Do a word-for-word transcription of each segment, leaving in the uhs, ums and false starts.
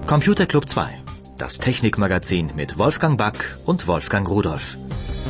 Computer Club zwei, das Technikmagazin mit Wolfgang Back und Wolfgang Rudolph.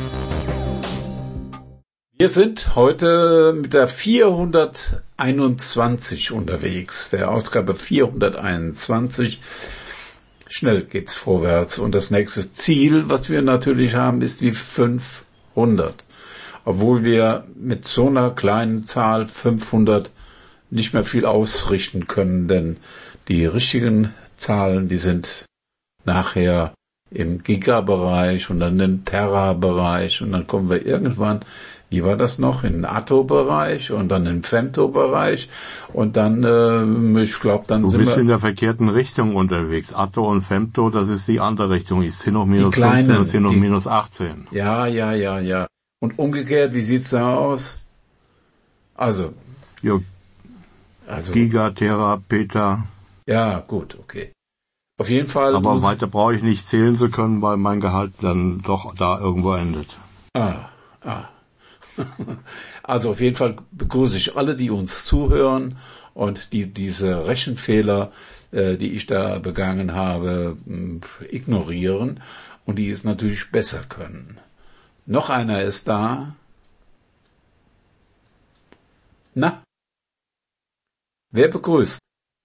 Wir sind heute mit der vierhunderteinundzwanzig unterwegs, der Ausgabe vierhunderteinundzwanzig. Schnell geht's vorwärts und das nächste Ziel, was wir natürlich haben, ist die fünfhundert. Obwohl wir mit so einer kleinen Zahl fünfhundert nicht mehr viel ausrichten können, denn die richtigen Zahlen, die sind nachher im Giga-Bereich und dann im Terra-Bereich und dann kommen wir irgendwann, wie war das noch, in den Atto-Bereich und dann im Femto-Bereich und dann, äh, ich glaube, dann du sind wir... Du bist in der verkehrten Richtung unterwegs. Atto und Femto, das ist die andere Richtung. Ich zehn hoch minus fünfzehn und zehn hoch minus achtzehn. Ja, ja, ja, ja. Und umgekehrt, wie sieht's da aus? Also... Jo, also Giga, Terra, Peta... Ja, gut, okay. Auf jeden Fall... Aber weiter brauche ich nicht zählen zu können, weil mein Gehalt dann doch da irgendwo endet. Ah, ah. Also auf jeden Fall begrüße ich alle, die uns zuhören und die diese Rechenfehler, äh, die ich da begangen habe, ignorieren und die es natürlich besser können. Noch einer ist da. Na? Wer begrüßt?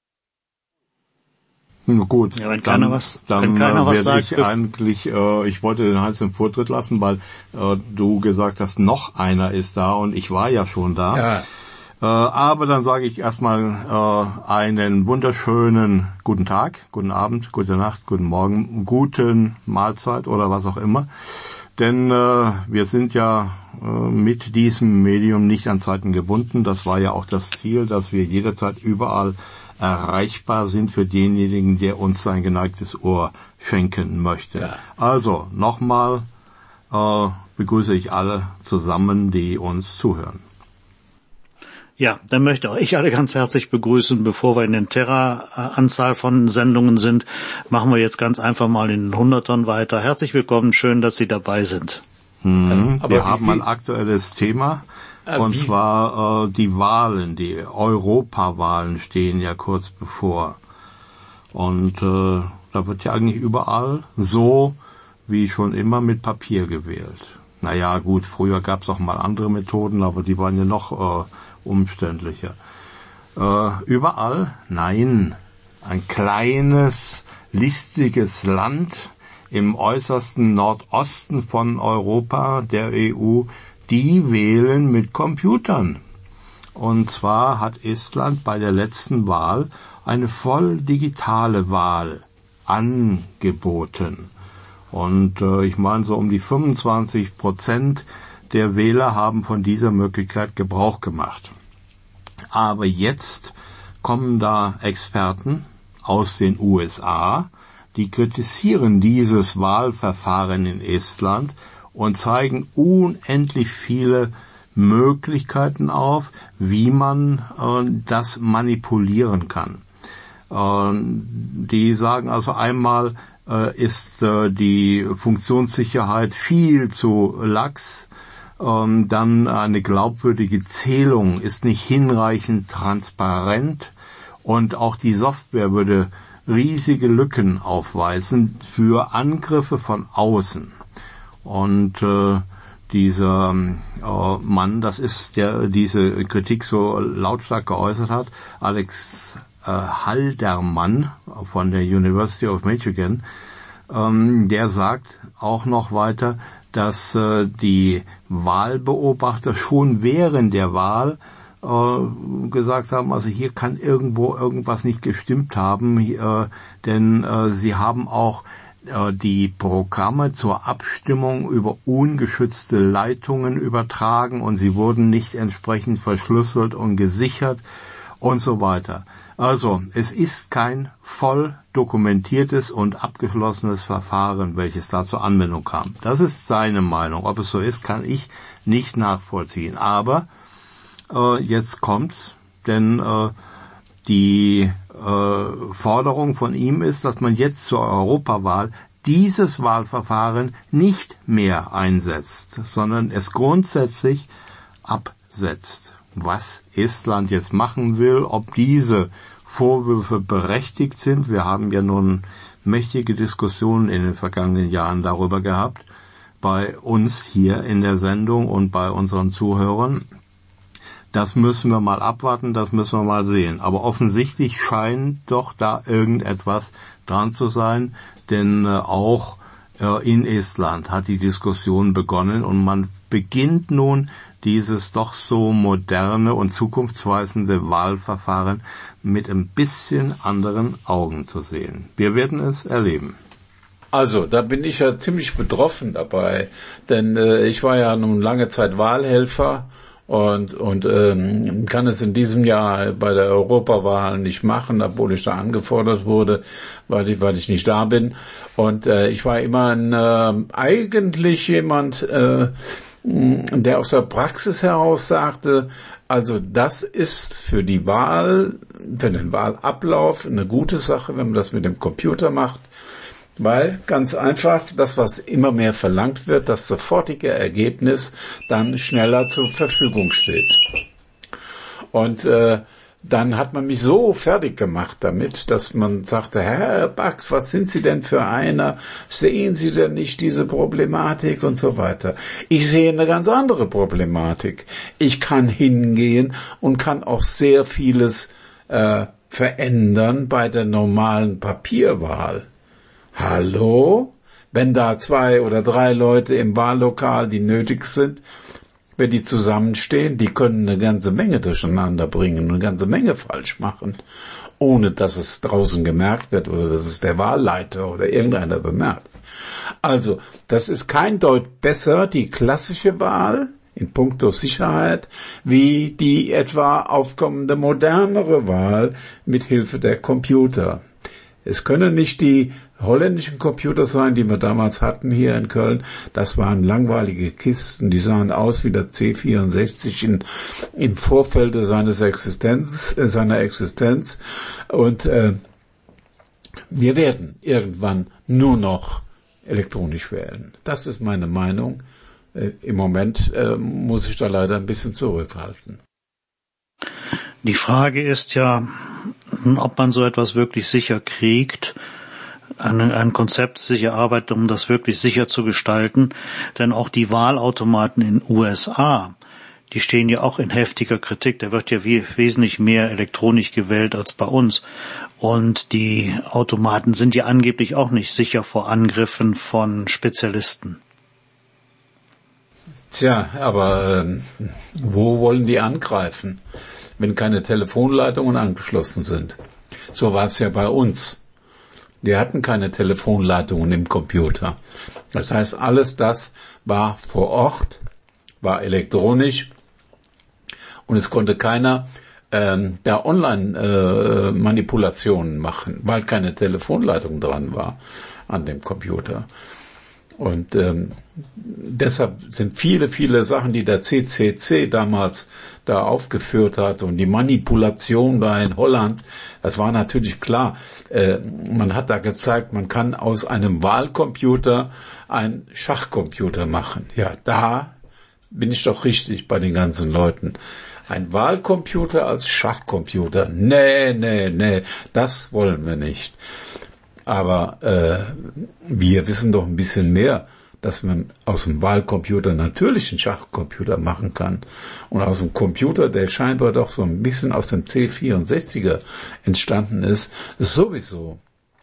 Gut, ja, wenn keiner dann, was, dann wenn keiner was werde sagt, ich eigentlich, äh, ich wollte den Hals im Vortritt lassen, weil äh, du gesagt hast, noch einer ist da und ich war ja schon da. Ja. Äh, aber dann sage ich erstmal äh, einen wunderschönen guten Tag, guten Abend, gute Nacht, guten Morgen, guten Mahlzeit oder was auch immer. Denn äh, wir sind ja äh, mit diesem Medium nicht an Zeiten gebunden. Das war ja auch das Ziel, dass wir jederzeit überall erreichbar sind für denjenigen, der uns sein geneigtes Ohr schenken möchte. Ja. Also nochmal äh, begrüße ich alle zusammen, die uns zuhören. Ja, dann möchte auch ich alle ganz herzlich begrüßen. Bevor wir in den Terra-Anzahl von Sendungen sind, machen wir jetzt ganz einfach mal in den Hundertern weiter. Herzlich willkommen, schön, dass Sie dabei sind. Mhm, Aber wir haben Sie... ein aktuelles Thema. Äh, und zwar äh, die Wahlen, die Europawahlen stehen ja kurz bevor. Und äh, da wird ja eigentlich überall so wie schon immer mit Papier gewählt. Naja gut, früher gab es auch mal andere Methoden, aber die waren ja noch äh, umständlicher. Äh, überall? Nein. Ein kleines, listiges Land im äußersten Nordosten von Europa, der E U, die wählen mit Computern. Und zwar hat Estland bei der letzten Wahl eine voll digitale Wahl angeboten. Und äh, ich meine, so um die fünfundzwanzig Prozent der Wähler haben von dieser Möglichkeit Gebrauch gemacht. Aber jetzt kommen da Experten aus den U S A, die kritisieren dieses Wahlverfahren in Estland und zeigen unendlich viele Möglichkeiten auf, wie man äh, das manipulieren kann. Äh, die sagen also einmal, äh, ist äh, die Funktionssicherheit viel zu lax, äh, dann eine glaubwürdige Zählung ist nicht hinreichend transparent und auch die Software würde riesige Lücken aufweisen für Angriffe von außen. Und äh, dieser äh, Mann, das ist der diese Kritik so lautstark geäußert hat, Alex äh, Halderman von der University of Michigan, ähm, der sagt auch noch weiter, dass äh, die Wahlbeobachter schon während der Wahl äh, gesagt haben, also hier kann irgendwo irgendwas nicht gestimmt haben, äh, denn äh, sie haben auch die Programme zur Abstimmung über ungeschützte Leitungen übertragen und sie wurden nicht entsprechend verschlüsselt und gesichert und so weiter. Also, es ist kein voll dokumentiertes und abgeschlossenes Verfahren, welches da zur Anwendung kam. Das ist seine Meinung. Ob es so ist, kann ich nicht nachvollziehen. Aber äh, jetzt kommt's, denn äh, die äh, Forderung von ihm ist, dass man jetzt zur Europawahl dieses Wahlverfahren nicht mehr einsetzt, sondern es grundsätzlich absetzt. Was Estland jetzt machen will, ob diese Vorwürfe berechtigt sind. Wir haben ja nun mächtige Diskussionen in den vergangenen Jahren darüber gehabt, bei uns hier in der Sendung und bei unseren Zuhörern. Das müssen wir mal abwarten, das müssen wir mal sehen. Aber offensichtlich scheint doch da irgendetwas dran zu sein, denn äh, auch äh, in Estland hat die Diskussion begonnen und man beginnt nun dieses doch so moderne und zukunftsweisende Wahlverfahren mit ein bisschen anderen Augen zu sehen. Wir werden es erleben. Also, da bin ich ja ziemlich betroffen dabei, denn äh, ich war ja nun lange Zeit Wahlhelfer und und ähm, kann es in diesem Jahr bei der Europawahl nicht machen, obwohl ich da angefordert wurde, weil ich weil ich nicht da bin. Und äh, ich war immer ein, äh, eigentlich jemand, äh, der aus der Praxis heraus sagte, also das ist für die Wahl, für den Wahlablauf eine gute Sache, wenn man das mit dem Computer macht. Weil, ganz einfach, das, was immer mehr verlangt wird, das sofortige Ergebnis dann schneller zur Verfügung steht. Und äh, dann hat man mich so fertig gemacht damit, dass man sagte, Herr Bax, was sind Sie denn für einer? Sehen Sie denn nicht diese Problematik und so weiter? Ich sehe eine ganz andere Problematik. Ich kann hingehen und kann auch sehr vieles äh, verändern bei der normalen Papierwahl. Hallo? Wenn da zwei oder drei Leute im Wahllokal, die nötig sind, wenn die zusammenstehen, die können eine ganze Menge durcheinander bringen, eine ganze Menge falsch machen, ohne dass es draußen gemerkt wird oder dass es der Wahlleiter oder irgendeiner bemerkt. Also, das ist kein Deut besser, die klassische Wahl in puncto Sicherheit, wie die etwa aufkommende modernere Wahl mit Hilfe der Computer. Es können nicht die holländischen Computer sein, die wir damals hatten hier in Köln. Das waren langweilige Kisten, die sahen aus wie der C vierundsechzig in, im Vorfeld seines Existenz, äh, seiner Existenz. Und äh, wir werden irgendwann nur noch elektronisch wählen. Das ist meine Meinung. Äh, Im Moment äh, muss ich da leider ein bisschen zurückhalten. Die Frage ist ja, ob man so etwas wirklich sicher kriegt, ein, ein Konzept sich erarbeitet, um das wirklich sicher zu gestalten. Denn auch die Wahlautomaten in den U S A, die stehen ja auch in heftiger Kritik. Da wird ja wie, wesentlich mehr elektronisch gewählt als bei uns. Und die Automaten sind ja angeblich auch nicht sicher vor Angriffen von Spezialisten. Tja, aber äh, wo wollen die angreifen, wenn keine Telefonleitungen angeschlossen sind? So war es ja bei uns. Wir hatten keine Telefonleitungen im Computer. Das heißt, alles das war vor Ort, war elektronisch und es konnte keiner ähm, da Online-Manipulationen äh, machen, weil keine Telefonleitung dran war an dem Computer. Und ähm, deshalb sind viele, viele Sachen, die der C C C damals da aufgeführt hat und die Manipulation da in Holland, das war natürlich klar. Äh, man hat da gezeigt, man kann aus einem Wahlcomputer einen Schachcomputer machen. Ja, da bin ich doch richtig bei den ganzen Leuten. Ein Wahlcomputer als Schachcomputer. Nee, nee, nee, das wollen wir nicht. Aber äh, wir wissen doch ein bisschen mehr, dass man aus dem Wahlcomputer natürlich einen Schachcomputer machen kann. Und aus dem Computer, der scheinbar doch so ein bisschen aus dem C vierundsechziger entstanden ist, sowieso.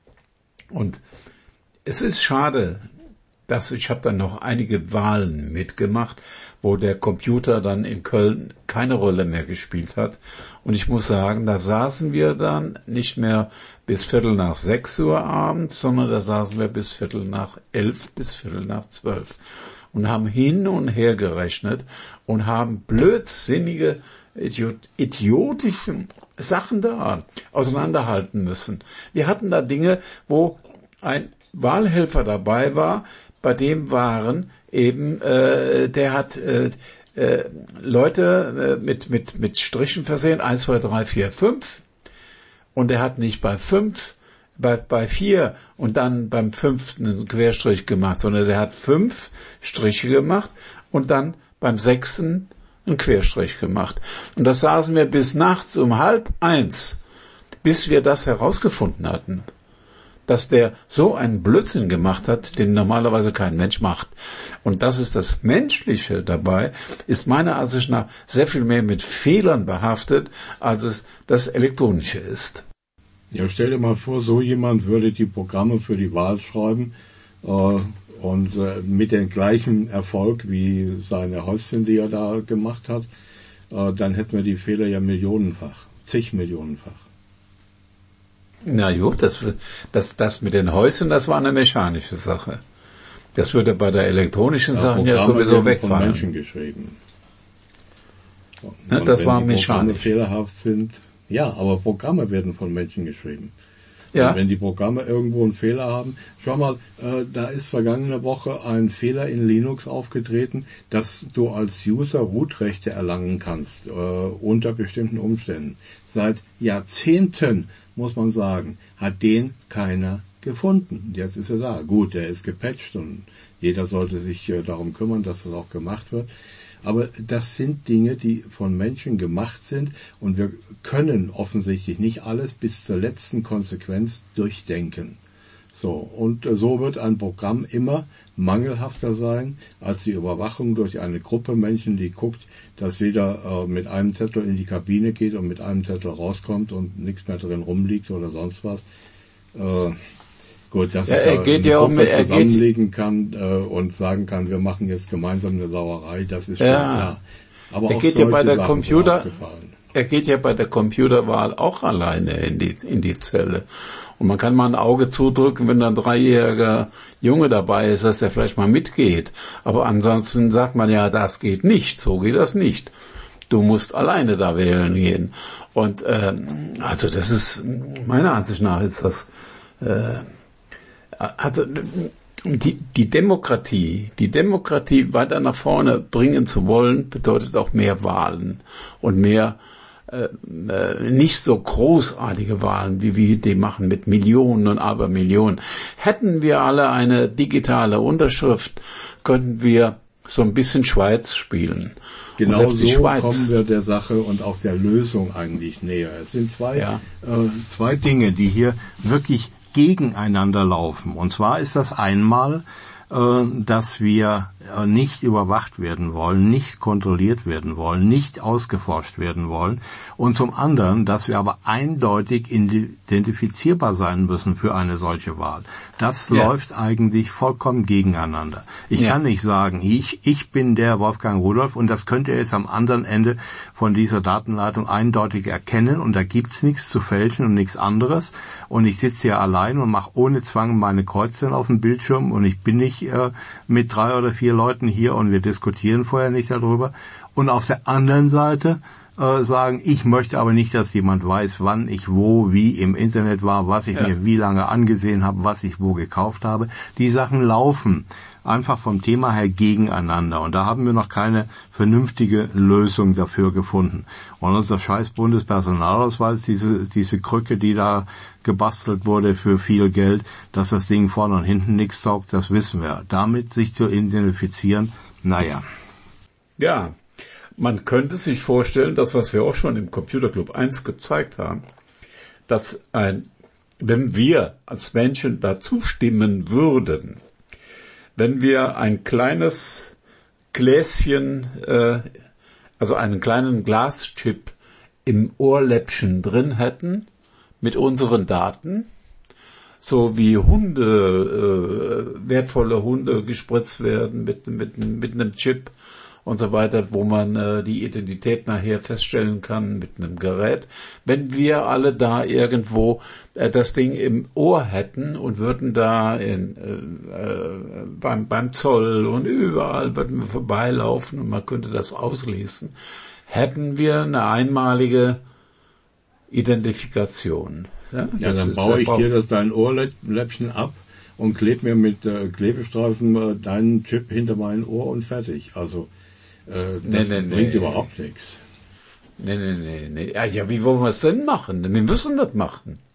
Und es ist schade, dass ich habe dann noch einige Wahlen mitgemacht, wo der Computer dann in Köln keine Rolle mehr gespielt hat. Und ich muss sagen, da saßen wir dann nicht mehr bis Viertel nach sechs Uhr abends, sondern da saßen wir bis Viertel nach elf, bis Viertel nach zwölf und haben hin und her gerechnet und haben blödsinnige, idiot, idiotische Sachen da auseinanderhalten müssen. Wir hatten da Dinge, wo ein Wahlhelfer dabei war, bei dem waren eben, äh, der hat äh, äh, Leute äh, mit mit mit Strichen versehen, eins, zwei, drei, vier, fünf, und er hat nicht bei fünf, bei bei vier und dann beim fünften einen Querstrich gemacht, sondern der hat fünf Striche gemacht und dann beim sechsten einen Querstrich gemacht. Und das saßen wir bis nachts um halb eins bis wir das herausgefunden hatten, dass der so einen Blödsinn gemacht hat, den normalerweise kein Mensch macht. Und das ist das Menschliche dabei, ist meiner Ansicht nach sehr viel mehr mit Fehlern behaftet, als es das Elektronische ist. Ja, stell dir mal vor, so jemand würde die Programme für die Wahl schreiben äh, und äh, mit dem gleichen Erfolg wie seine Häuschen, die er da gemacht hat, äh, dann hätten wir die Fehler ja millionenfach, zig Millionenfach. Na gut, das, das, das mit den Häuschen, das war eine mechanische Sache. Das würde bei der elektronischen ja, Sache ja sowieso wegfallen. Von Menschen geschrieben. Ja, das war mechanisch. Wenn die Programme fehlerhaft sind, ja, aber Programme werden von Menschen geschrieben. Ja. Und wenn die Programme irgendwo einen Fehler haben, schau mal, äh, da ist vergangene Woche ein Fehler in Linux aufgetreten, dass du als User Root-Rechte erlangen kannst, äh, unter bestimmten Umständen. Seit Jahrzehnten, muss man sagen, hat den keiner gefunden. Jetzt ist er da. Gut, der ist gepatcht und jeder sollte sich äh, darum kümmern, dass das auch gemacht wird. Aber das sind Dinge, die von Menschen gemacht sind und wir können offensichtlich nicht alles bis zur letzten Konsequenz durchdenken. So, und so wird ein Programm immer mangelhafter sein als die Überwachung durch eine Gruppe Menschen, die guckt, dass jeder äh, mit einem Zettel in die Kabine geht und mit einem Zettel rauskommt und nichts mehr drin rumliegt oder sonst was. Äh, Gut, dass ja, er, er da geht eine ja auch Gruppe mit, er zusammenlegen geht, kann äh, und sagen kann, wir machen jetzt gemeinsam eine Sauerei, das ist schon ja, klar. Aber er auch geht ja bei der Sachen Computer, er geht ja bei der Computerwahl auch alleine in die in die Zelle. Und man kann mal ein Auge zudrücken, wenn da ein dreijähriger Junge dabei ist, dass er vielleicht mal mitgeht. Aber ansonsten sagt man ja, das geht nicht, so geht das nicht. Du musst alleine da wählen gehen. Und ähm, also das ist, meiner Ansicht nach ist das äh, also die, die Demokratie, die Demokratie weiter nach vorne bringen zu wollen, bedeutet auch mehr Wahlen und mehr äh, äh, nicht so großartige Wahlen, wie wir die machen mit Millionen und Abermillionen. Hätten wir alle eine digitale Unterschrift, könnten wir so ein bisschen Schweiz spielen. Genau so Schweiz. Kommen wir der Sache und auch der Lösung eigentlich näher. Es sind zwei, ja. äh, zwei Dinge, die hier wirklich gegeneinander laufen. Und zwar ist das einmal, äh, dass wir äh, nicht überwacht werden wollen, nicht kontrolliert werden wollen, nicht ausgeforscht werden wollen. Und zum anderen, dass wir aber eindeutig identifizierbar sein müssen für eine solche Wahl. Das ja. läuft eigentlich vollkommen gegeneinander. Ich ja. kann nicht sagen, ich, ich bin der Wolfgang Rudolph und das könnt ihr jetzt am anderen Ende von dieser Datenleitung eindeutig erkennen und da gibt's nichts zu fälschen und nichts anderes. Und ich sitze hier allein und mache ohne Zwang meine Kreuzchen auf dem Bildschirm und ich bin nicht äh, mit drei oder vier Leuten hier und wir diskutieren vorher nicht darüber. Und auf der anderen Seite äh, sagen, ich möchte aber nicht, dass jemand weiß, wann ich wo, wie im Internet war, was ich ja. mir wie lange angesehen habe, was ich wo gekauft habe. Die Sachen laufen einfach vom Thema her gegeneinander. Und da haben wir noch keine vernünftige Lösung dafür gefunden. Und unser scheiß Bundespersonalausweis, diese, diese Krücke, die da gebastelt wurde für viel Geld, dass das Ding vorne und hinten nichts taugt, das wissen wir. Damit sich zu identifizieren, naja. Ja, man könnte sich vorstellen, das, was wir auch schon im Computerclub eins gezeigt haben, dass ein, wenn wir als Menschen dazu stimmen würden, wenn wir ein kleines Gläschen, äh, also einen kleinen Glaschip im Ohrläppchen drin hätten mit unseren Daten, so wie Hunde, äh, wertvolle Hunde gespritzt werden mit, mit, mit einem Chip und so weiter, wo man äh, die Identität nachher feststellen kann mit einem Gerät. Wenn wir alle da irgendwo äh, das Ding im Ohr hätten und würden da in, äh, beim, beim Zoll und überall würden wir vorbeilaufen und man könnte das auslesen, hätten wir eine einmalige Identifikation. Ja, ja dann baue ich dir das dein Ohrläppchen ab und klebe mir mit äh, Klebestreifen äh, deinen Chip hinter mein Ohr und fertig. Also äh, das nee, nee, bringt nee. überhaupt nichts. Nee, nee, nee, nee. Ja, ja, wie wollen wir es denn machen? Wir müssen das machen.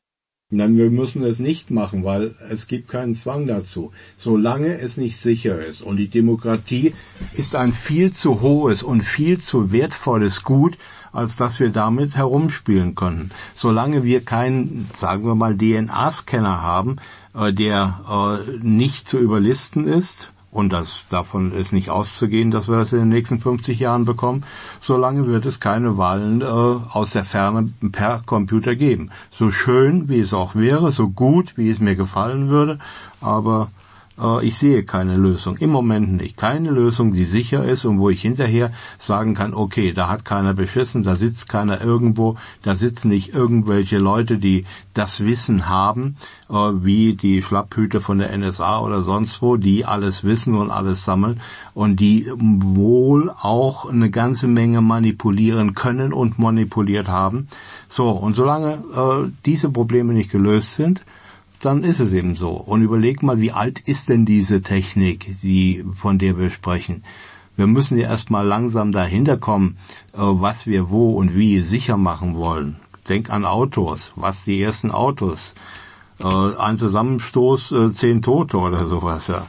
Nein, wir müssen es nicht machen, weil es gibt keinen Zwang dazu. Solange es nicht sicher ist. Und die Demokratie ist ein viel zu hohes und viel zu wertvolles Gut, als dass wir damit herumspielen können. Solange wir keinen, sagen wir mal, D N A-Scanner haben, äh, der äh, nicht zu überlisten ist, und das, davon ist nicht auszugehen, dass wir das in den nächsten fünfzig Jahren bekommen, solange wird es keine Wahlen äh, aus der Ferne per Computer geben. So schön, wie es auch wäre, so gut, wie es mir gefallen würde, aber äh, ich sehe keine Lösung. Im Moment nicht. Keine Lösung, die sicher ist und wo ich hinterher sagen kann, okay, da hat keiner beschissen, da sitzt keiner irgendwo, da sitzen nicht irgendwelche Leute, die das Wissen haben, äh, wie die Schlapphüte von der N S A oder sonst wo, die alles wissen und alles sammeln und die wohl auch eine ganze Menge manipulieren können und manipuliert haben. So, und solange äh, diese Probleme nicht gelöst sind, dann ist es eben so. Und überleg mal, wie alt ist denn diese Technik, die, von der wir sprechen? Wir müssen ja erstmal langsam dahinter kommen, was wir wo und wie sicher machen wollen. Denk an Autos. Was die ersten Autos? Ein Zusammenstoß, zehn Tote oder sowas, ja.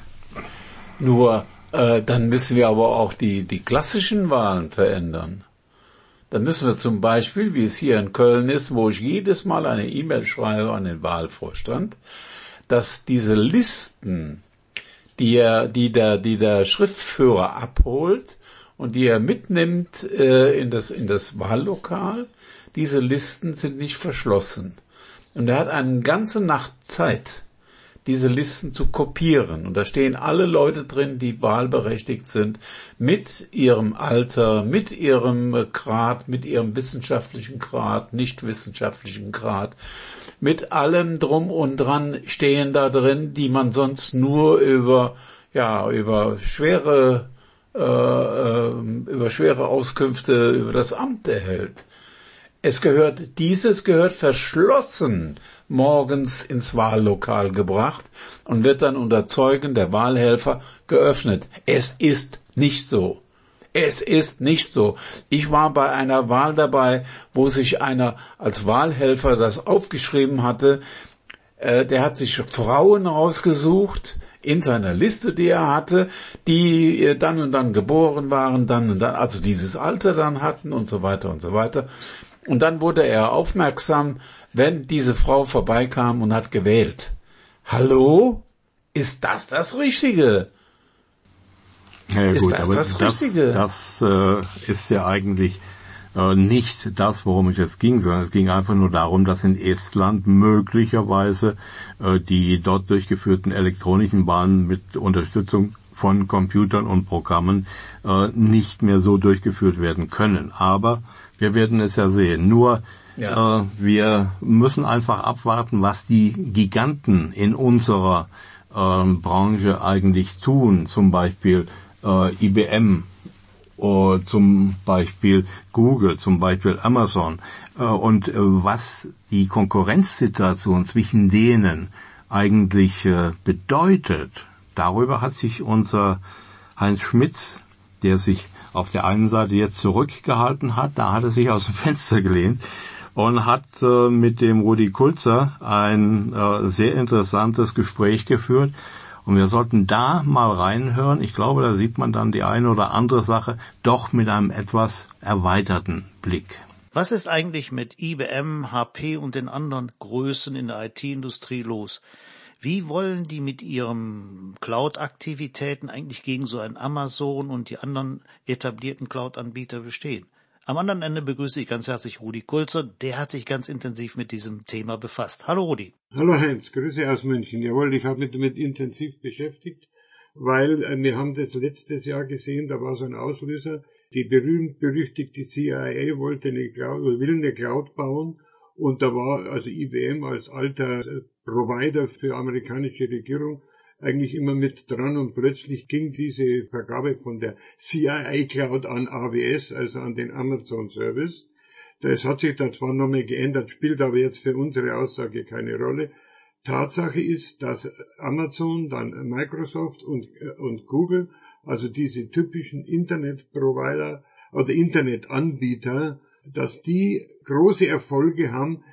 Nur, äh, dann müssen wir aber auch die, die klassischen Wahlen verändern. Dann müssen wir zum Beispiel, wie es hier in Köln ist, wo ich jedes Mal eine E-Mail schreibe an den Wahlvorstand, dass diese Listen, die er, die der, die der Schriftführer abholt und die er mitnimmt äh, in das, in das Wahllokal, diese Listen sind nicht verschlossen. Und er hat eine ganze Nacht Zeit, diese Listen zu kopieren. Und da stehen alle Leute drin, die wahlberechtigt sind, mit ihrem Alter, mit ihrem Grad, mit ihrem wissenschaftlichen Grad, nicht wissenschaftlichen Grad, mit allem drum und dran stehen da drin, die man sonst nur über, ja, über schwere, äh, über schwere Auskünfte über das Amt erhält. Es gehört, dieses gehört verschlossen morgens ins Wahllokal gebracht und wird dann unter Zeugen der Wahlhelfer geöffnet. Es ist nicht so. Es ist nicht so. Ich war bei einer Wahl dabei, wo sich einer als Wahlhelfer das aufgeschrieben hatte. Äh, der hat sich Frauen rausgesucht in seiner Liste, die er hatte, die äh, dann und dann geboren waren, dann und dann, also dieses Alter dann hatten und so weiter und so weiter. Und dann wurde er aufmerksam, wenn diese Frau vorbeikam und hat gewählt. Hallo? Ist das das Richtige? Ja, ist gut, das aber das, das Richtige? Das äh, ist ja eigentlich äh, nicht das, worum es jetzt ging, sondern es ging einfach nur darum, dass in Estland möglicherweise äh, die dort durchgeführten elektronischen Wahlen mit Unterstützung von Computern und Programmen äh, nicht mehr so durchgeführt werden können. Aber wir werden es ja sehen. Nur ja. äh, wir müssen einfach abwarten, was die Giganten in unserer äh, Branche eigentlich tun. Zum Beispiel äh, I B M, oder zum Beispiel Google, zum Beispiel Amazon. Äh, und äh, was die Konkurrenzsituation zwischen denen eigentlich äh, bedeutet. Darüber hat sich unser Heinz Schmitz, der sich auf der einen Seite jetzt zurückgehalten hat, da hat er sich aus dem Fenster gelehnt und hat äh, mit dem Rudi Kulzer ein äh, sehr interessantes Gespräch geführt. Und wir sollten da mal reinhören. Ich glaube, da sieht man dann die eine oder andere Sache doch mit einem etwas erweiterten Blick. Was ist eigentlich mit I B M, H P und den anderen Größen in der I T-Industrie los? Wie wollen die mit ihren Cloud-Aktivitäten eigentlich gegen so ein Amazon und die anderen etablierten Cloud-Anbieter bestehen? Am anderen Ende begrüße ich ganz herzlich Rudi Kulzer. Der hat sich ganz intensiv mit diesem Thema befasst. Hallo Rudi. Hallo Heinz, Grüße aus München. Jawohl, ich habe mich damit intensiv beschäftigt, weil äh, wir haben das letztes Jahr gesehen, da war so ein Auslöser. Die berühmt-berüchtigte C I A wollte eine Cloud, oder will eine Cloud bauen. Und da war also I B M als alter Provider für amerikanische Regierung eigentlich immer mit dran und plötzlich ging diese Vergabe von der C I A Cloud an A W S, also an den Amazon Service. Das hat sich da zwar nochmal geändert, spielt aber jetzt für unsere Aussage keine Rolle. Tatsache ist, dass Amazon, dann Microsoft und, und Google, also diese typischen Internetprovider oder Internetanbieter, dass die große Erfolge haben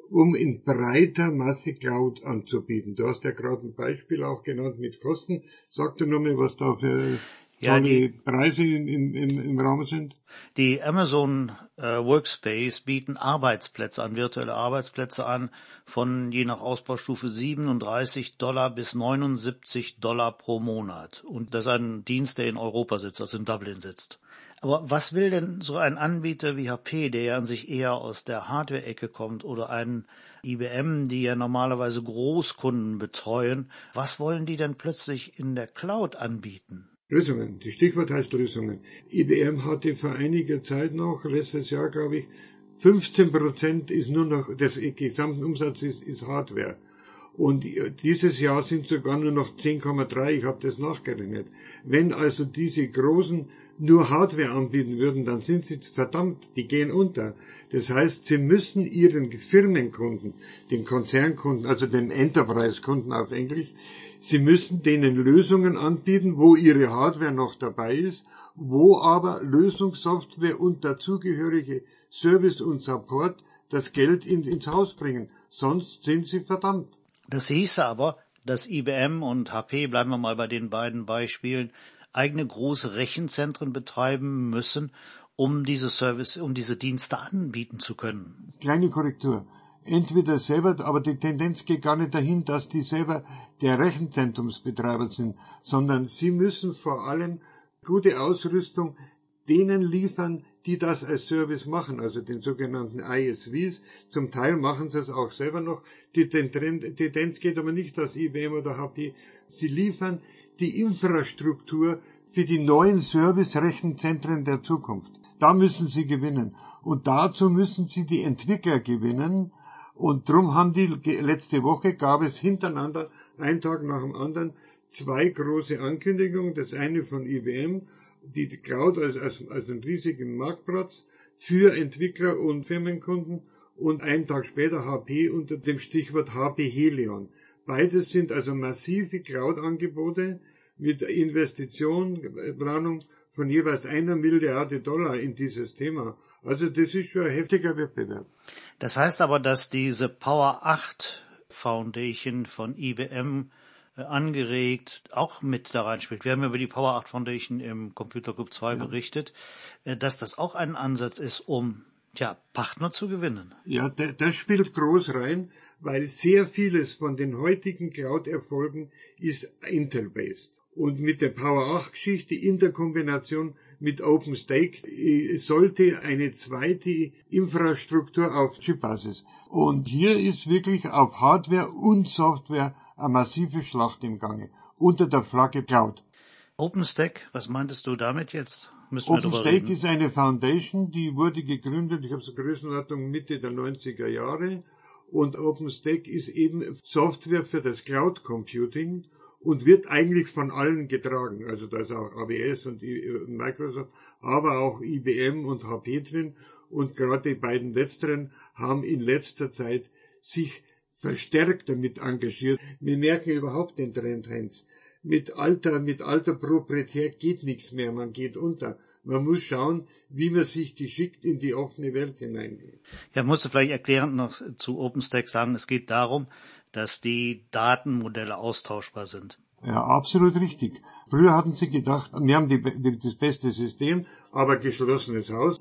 um in breiter Masse Cloud anzubieten. Du hast ja gerade ein Beispiel auch genannt mit Kosten. Sag dir nochmal, was da für Ja, tolle die, Preise in, in, im, im Raum sind. die Amazon äh, Workspace bieten Arbeitsplätze an, virtuelle Arbeitsplätze an, von je nach Ausbaustufe siebenunddreißig Dollar bis neunundsiebzig Dollar pro Monat. Und das ist ein Dienst, der in Europa sitzt, also in Dublin sitzt. Aber was will denn so ein Anbieter wie H P, der ja an sich eher aus der Hardware-Ecke kommt, oder ein I B M, die ja normalerweise Großkunden betreuen, was wollen die denn plötzlich in der Cloud anbieten? Lösungen. Das Stichwort heißt Lösungen. I B M hatte vor einiger Zeit noch, letztes Jahr glaube ich, fünfzehn Prozent ist nur noch, des gesamten Umsatzes ist, ist Hardware. Und dieses Jahr sind sogar nur noch zehn Komma drei, ich habe das nachgerechnet. Wenn also diese Großen nur Hardware anbieten würden, dann sind sie verdammt, die gehen unter. Das heißt, sie müssen ihren Firmenkunden, den Konzernkunden, also den Enterprise-Kunden auf Englisch, sie müssen denen Lösungen anbieten, wo ihre Hardware noch dabei ist, wo aber Lösungssoftware und dazugehörige Service und Support das Geld in, ins Haus bringen. Sonst sind sie verdammt. Das hieße aber, dass I B M und H P, bleiben wir mal bei den beiden Beispielen, eigene große Rechenzentren betreiben müssen, um diese Service, um diese Dienste anbieten zu können. Kleine Korrektur. Entweder selber, aber die Tendenz geht gar nicht dahin, dass die selber der Rechenzentrumsbetreiber sind, sondern sie müssen vor allem gute Ausrüstung denen liefern, die das als Service machen, also den sogenannten I S Vs. Zum Teil machen sie es auch selber noch. Die Tendenz geht aber nicht, dass I B M oder H P, sie liefern die Infrastruktur für die neuen Service-Rechenzentren der Zukunft. Da müssen sie gewinnen. Und dazu müssen sie die Entwickler gewinnen. Und drum haben die, letzte Woche gab es hintereinander, einen Tag nach dem anderen, zwei große Ankündigungen. Das eine von I B M, die Cloud als, als, als einen riesigen Marktplatz für Entwickler und Firmenkunden, und einen Tag später H P unter dem Stichwort H P Helion. Beides sind also massive Cloud-Angebote mit Investition, Planung von jeweils einer Milliarde Dollar in dieses Thema. Also das ist schon ein heftiger Wettbewerb. Das heißt aber, dass diese Power acht Foundation von I B M äh, angeregt auch mit da reinspielt. Wir haben über die Power acht Foundation im Computer Club zwei ja. berichtet, äh, dass das auch ein Ansatz ist, um Tja, Partner zu gewinnen. Ja, das spielt groß rein, weil sehr vieles von den heutigen Cloud-Erfolgen ist Intel-based. Und mit der Power acht Geschichte in der Kombination mit OpenStack sollte eine zweite Infrastruktur auf Chip-Basis. Und hier ist wirklich auf Hardware und Software eine massive Schlacht im Gange, unter der Flagge Cloud. OpenStack, was meintest du damit jetzt? OpenStack ist eine Foundation, die wurde gegründet, ich habe so Größenordnung Mitte der neunziger Jahre, und OpenStack ist eben Software für das Cloud Computing und wird eigentlich von allen getragen. Also da ist auch A W S und Microsoft, aber auch I B M und H P drin, und gerade die beiden letzteren haben in letzter Zeit sich verstärkt damit engagiert. Wir merken überhaupt den Trend, Heinz. Mit alter, mit alter Proprietär geht nichts mehr, man geht unter. Man muss schauen, wie man sich geschickt in die offene Welt hineingeht. Ja, musst du vielleicht erklärend noch zu OpenStack sagen, es geht darum, dass die Datenmodelle austauschbar sind. Ja, absolut richtig. Früher hatten sie gedacht, wir haben die, die, das beste System, aber geschlossenes Haus,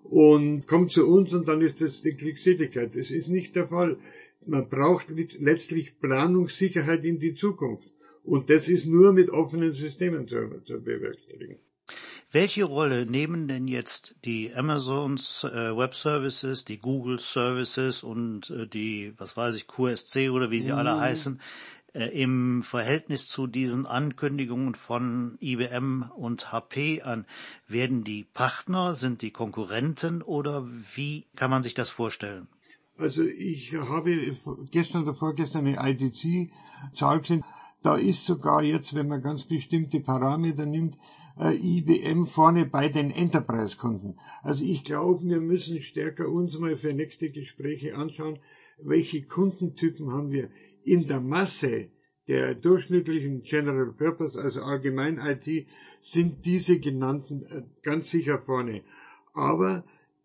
und kommt zu uns und dann ist das die Glückseligkeit. Das ist nicht der Fall. Man braucht letztlich Planungssicherheit in die Zukunft. Und das ist nur mit offenen Systemen zu, zu bewerkstelligen. Welche Rolle nehmen denn jetzt die Amazons äh, Web Services, die Google Services und äh, die, was weiß ich, Q S C oder wie sie mm. alle heißen, äh, im Verhältnis zu diesen Ankündigungen von I B M und H P an? Werden die Partner, sind die Konkurrenten, oder wie kann man sich das vorstellen? Also ich habe gestern oder vorgestern eine I D C-Zahl gesehen. Da ist sogar jetzt, wenn man ganz bestimmte Parameter nimmt, äh, I B M vorne bei den Enterprise-Kunden. Also ich glaube, wir müssen stärker uns mal für nächste Gespräche anschauen, welche Kundentypen haben wir in der Masse der durchschnittlichen General Purpose, also allgemein I T, sind diese genannten äh, ganz sicher vorne. Aber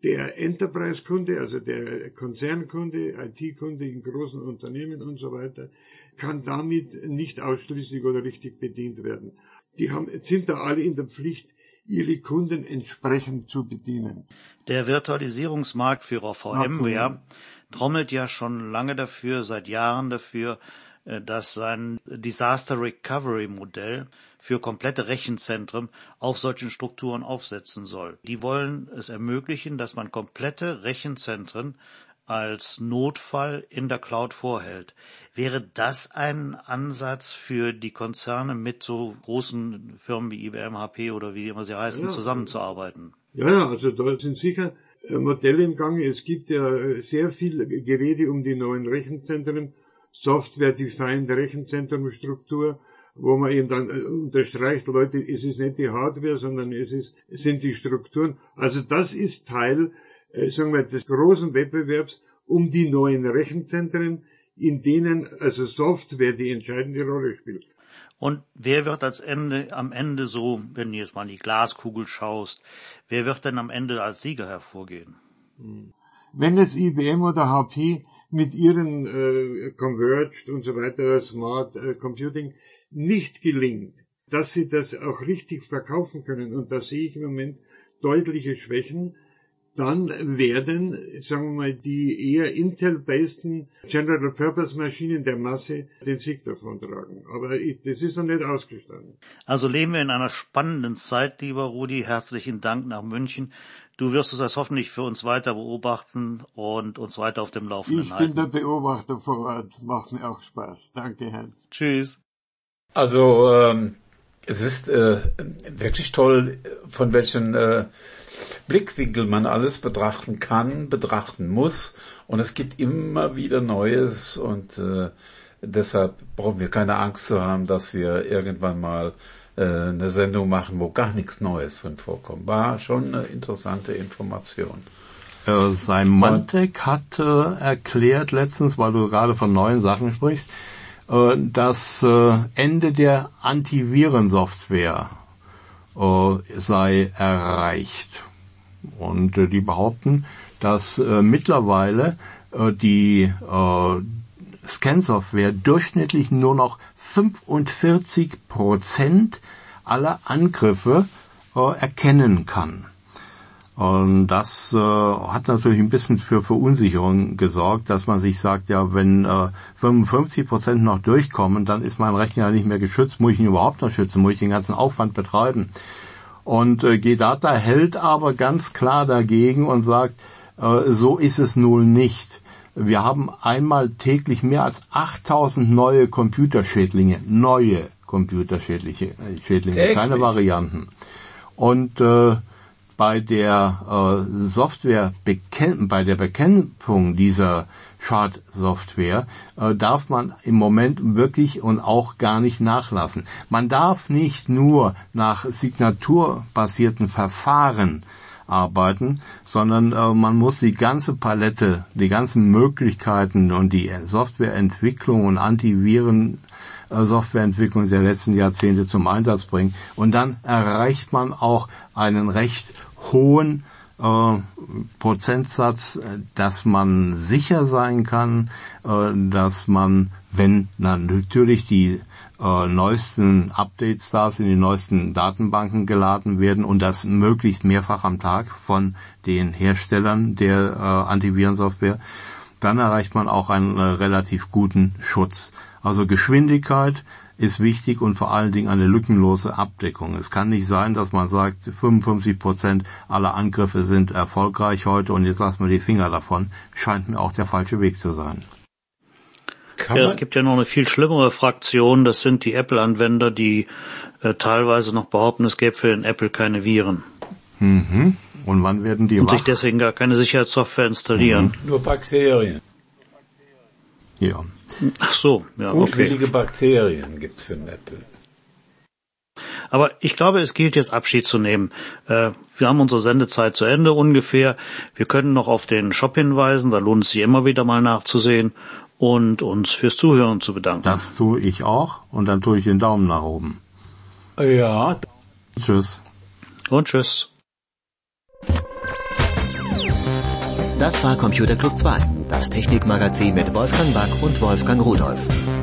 Der Enterprise-Kunde, also der Konzernkunde, I T-Kunde in großen Unternehmen und so weiter, kann damit nicht ausschließlich oder richtig bedient werden. Die haben, sind da alle in der Pflicht, ihre Kunden entsprechend zu bedienen. Der Virtualisierungsmarktführer VMware trommelt ja schon lange dafür, seit Jahren dafür, dass sein Disaster Recovery Modell für komplette Rechenzentren auf solchen Strukturen aufsetzen soll. Die wollen es ermöglichen, dass man komplette Rechenzentren als Notfall in der Cloud vorhält. Wäre das ein Ansatz für die Konzerne mit so großen Firmen wie I B M, H P oder wie immer sie heißen, ja, zusammenzuarbeiten? Ja, ja, also da sind sicher Modelle im Gange. Es gibt ja sehr viel Gerede um die neuen Rechenzentren, Software-Defined Rechenzentrumstruktur, wo man eben dann unterstreicht, Leute, es ist nicht die Hardware, sondern es ist, es sind die Strukturen. Also das ist Teil, äh, sagen wir, des großen Wettbewerbs um die neuen Rechenzentren, in denen also Software die entscheidende Rolle spielt. Und wer wird als Ende, am Ende so, wenn du jetzt mal in die Glaskugel schaust, wer wird denn am Ende als Sieger hervorgehen? Wenn es I B M oder H P mit ihren äh, Converged und so weiter, Smart äh, Computing, nicht gelingt, dass sie das auch richtig verkaufen können, und da sehe ich im Moment deutliche Schwächen, dann werden, sagen wir mal, die eher Intel-basten General-Purpose-Maschinen der Masse den Sieg davon tragen. Aber ich, das ist noch nicht ausgestanden. Also leben wir in einer spannenden Zeit, lieber Rudi. Herzlichen Dank nach München. Du wirst es das hoffentlich für uns weiter beobachten und uns weiter auf dem Laufenden halten. Ich bin der Beobachter vor Ort. Macht mir auch Spaß. Danke, Hans. Tschüss. Also ähm, es ist äh, wirklich toll, von welchen äh, Blickwinkel man alles betrachten kann, betrachten muss. Und es gibt immer wieder Neues, und äh, deshalb brauchen wir keine Angst zu haben, dass wir irgendwann mal äh, eine Sendung machen, wo gar nichts Neues drin vorkommt. War schon eine interessante Information. Äh, Symantec hat äh, erklärt letztens, weil du gerade von neuen Sachen sprichst, äh, das äh, Ende der Antivirensoftware äh, sei erreicht. Und äh, die behaupten, dass äh, mittlerweile äh, die äh, Scan-Software durchschnittlich nur noch fünfundvierzig Prozent aller Angriffe äh, erkennen kann. Und das äh, hat natürlich ein bisschen für Verunsicherung gesorgt, dass man sich sagt, ja, wenn äh, fünfundfünfzig Prozent noch durchkommen, dann ist mein Rechner ja nicht mehr geschützt. Muss ich ihn überhaupt noch schützen? Muss ich den ganzen Aufwand betreiben? Und äh, G DATA hält aber ganz klar dagegen und sagt, äh, so ist es nun nicht. Wir haben einmal täglich mehr als achttausend neue Computerschädlinge, neue Computerschädlinge, äh, Schädlinge, keine Varianten. Und äh, bei der äh, Software bekämp- bei der Bekämpfung dieser Schadsoftware äh, darf man im Moment wirklich und auch gar nicht nachlassen. Man darf nicht nur nach signaturbasierten Verfahren arbeiten, sondern äh, man muss die ganze Palette, die ganzen Möglichkeiten und die Softwareentwicklung und Antiviren Softwareentwicklung der letzten Jahrzehnte zum Einsatz bringen. Und dann erreicht man auch einen recht hohen äh, Prozentsatz, dass man sicher sein kann, äh, dass man, wenn dann natürlich die äh, neuesten Updates da sind, die neuesten Datenbanken geladen werden und das möglichst mehrfach am Tag von den Herstellern der äh, Antivirensoftware, dann erreicht man auch einen äh, relativ guten Schutz. Also Geschwindigkeit ist wichtig und vor allen Dingen eine lückenlose Abdeckung. Es kann nicht sein, dass man sagt, fünfundfünfzig Prozent aller Angriffe sind erfolgreich heute und jetzt lassen wir die Finger davon. Scheint mir auch der falsche Weg zu sein. Ja, es gibt ja noch eine viel schlimmere Fraktion, das sind die Apple-Anwender, die äh, teilweise noch behaupten, es gäbe für den Apple keine Viren. Mhm. Und wann werden die Und wach? sich deswegen gar keine Sicherheitssoftware installieren. Mhm. Nur Bakterien. Ja. Ach so, ja, Gutwillige okay. Bakterien gibt's für den Apple. Aber ich glaube, es gilt jetzt Abschied zu nehmen. Äh, wir haben unsere Sendezeit zu Ende ungefähr. Wir können noch auf den Shop hinweisen, da lohnt es sich immer wieder mal nachzusehen und uns fürs Zuhören zu bedanken. Das tue ich auch und dann tue ich den Daumen nach oben. Ja. Tschüss. Und tschüss. Das war Computer Club zwei, das Technikmagazin mit Wolfgang Back und Wolfgang Rudolph.